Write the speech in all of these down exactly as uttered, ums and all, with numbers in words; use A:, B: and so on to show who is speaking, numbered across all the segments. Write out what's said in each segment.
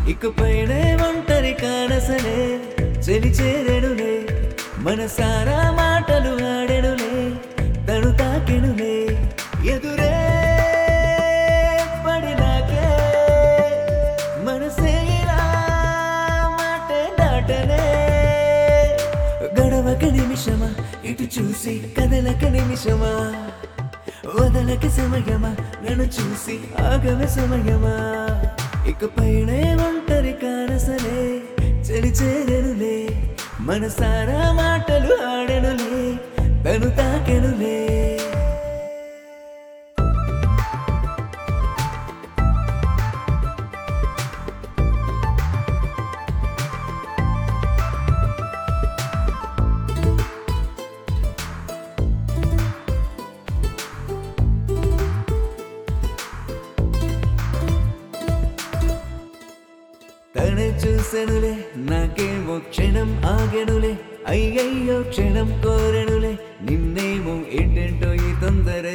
A: ఇకపైనే ఒంటరి కానసలే చెలి చేరెనులే మనసారా మాటలు ఆడెనులే తను తాకెనులే ఎదురే పడినాకే మనసే ఇలా మాటే దాటనే గడవక నిమిషమా ఇటు చూసి కదలక నిమిషమా వదలక సమయమా నన్ను చూసి ఆగవ సమయమా ఇకపైనే ఒంటరి కానసలే చెలి చేరెనులే మనసారా మాటలు ఆడెనులే తను తాకెనులే తనే చూసెనులే నాకేమో క్షణం ఆగెనులే అయ్యయ్యో క్షణం కోరెనులే నిన్నేమో ఏంటంటో ఈ తొందరే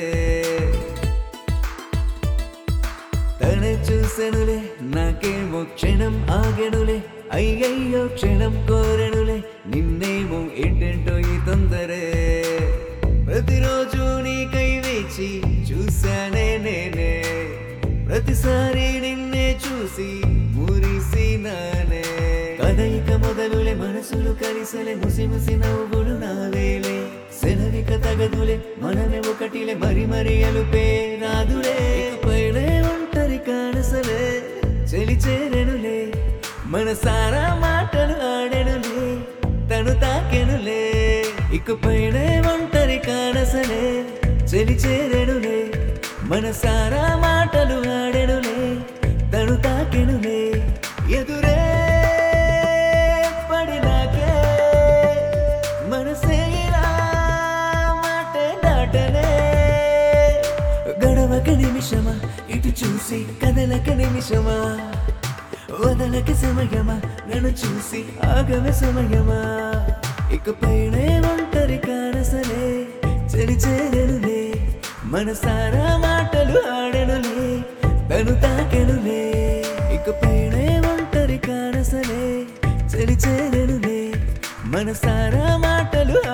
A: తనే చూసెనులే నాకేమో క్షణం ఆగెనులే అయ్యయ్యో క్షణం కోరెనులే నిన్నేమో ఏంటంటో ఈ తొందరే ప్రతిరోజు నీకై వేచి చూశానే నేనే ప్రతిసారి నిన్నే చూసి మురిసినానే కదయిక మొదలులే మనసులు కలిసలే ముసి ముసి నవ్వులు నావేలే సెలవిక తగదులే మనమే ఒకటిలే మరి మరి అలుపే రాదులే పైనే ఒంటరి కానసలే చెలి చేరెనులే మనసారా మాటలు ఆడెనులే తను తాకెనులే ఇకపైనే ఒంటరి కానసలే చెలి చేరెనులే మనసారా మాటలు ఆడెనులే తను తాకెనులే ఎదురే పడినాకే మనసే ఇలా మాటే దాటనే గడవక నిమిషమా ఇటు చూసి కదలక నిమిషమా వదలక సమయమా నన్ను చూసి ఆగవ సమయమా ఇకపైనే ఒంటరి కానసలే చెలి చేరెనులే మనసారా మాటలు ఆడెనులే తను తాకెనులే ఇకపైనే ఒంటరి కానసలే చెలి చేరెనులే మనసారా మాటలు